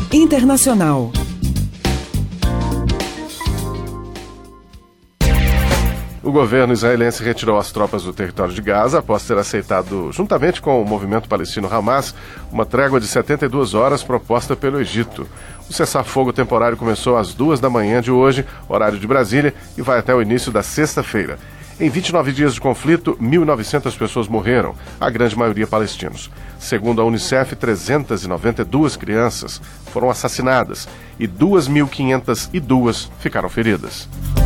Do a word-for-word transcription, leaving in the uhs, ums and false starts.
Internacional. O governo israelense retirou as tropas do território de Gaza após ter aceitado, juntamente com o movimento palestino Hamas, uma trégua de setenta e duas horas proposta pelo Egito. O cessar-fogo temporário começou às duas da manhã de hoje, horário de Brasília, e vai até o início da sexta-feira. Em vinte e nove dias de conflito, mil e novecentas pessoas morreram, a grande maioria palestinos. Segundo a Unicef, trezentas e noventa e duas crianças foram assassinadas e duas mil quinhentas e duas ficaram feridas.